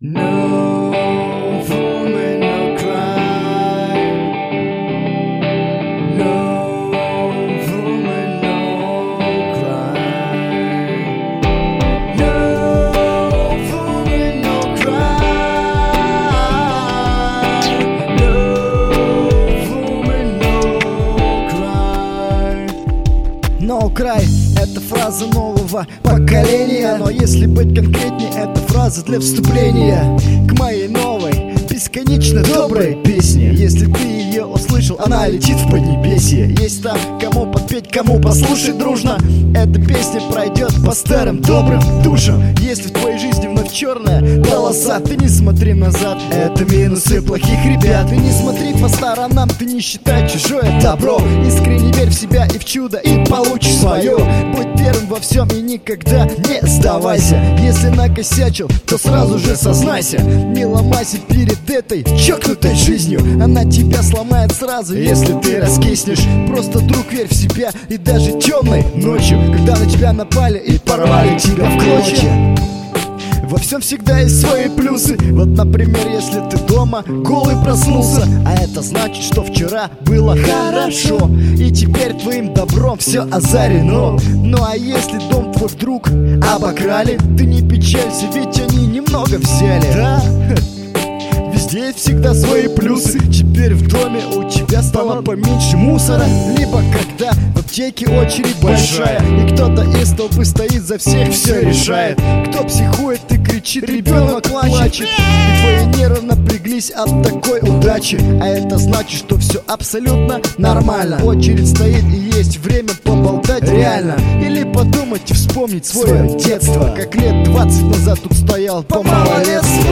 No woman, no cry. No woman, no cry. No woman, no cry. No woman, no cry. No cry — это фраза нового поколения, но если быть конкретнее, это фраза для вступления к моей новой, бесконечно доброй песне. Если ты ее услышал, она летит в поднебесье. Есть там кому подпеть, кому послушать дружно. Эта песня пройдет по старым добрым душам. Если в твоей жизни вновь черная полоса, ты не смотри назад, это минусы плохих ребят. Ты не смотри по сторонам, ты не считай чужое добро. Искренне верь в себя и в чудо, и получишь свое. Будь первым во всем и никогда не сдавайся. Если накосячил, то сразу же сознайся. Не ломайся перед этой чокнутой жизнью, она тебя сломает сразу, если ты раскиснешь. Просто, друг, верь в себя, и даже темной ночью, когда на тебя напали и порвали тебя в клочья. Во всем всегда есть свои плюсы. Вот, например, если ты дома голый проснулся, а это значит, что вчера было хорошо, и теперь твоим добром все озарено. Ну а если дом твой вдруг обокрали, ты не печалься, ведь они немного взяли. Да? Везде есть всегда свои плюсы. Теперь в доме у тебя стало поменьше мусора. Либо когда в аптеке очередь большая, и кто-то из толпы стоит за всех, все решает. Кто психует и кричит, ребенок плачет, и твои нервы напряглись от такой удачи. А это значит, что все абсолютно нормально. Очередь стоит и есть время поболтать реально. Или подумать и вспомнить свое детство, как лет 20 назад тут стоял по малолетству.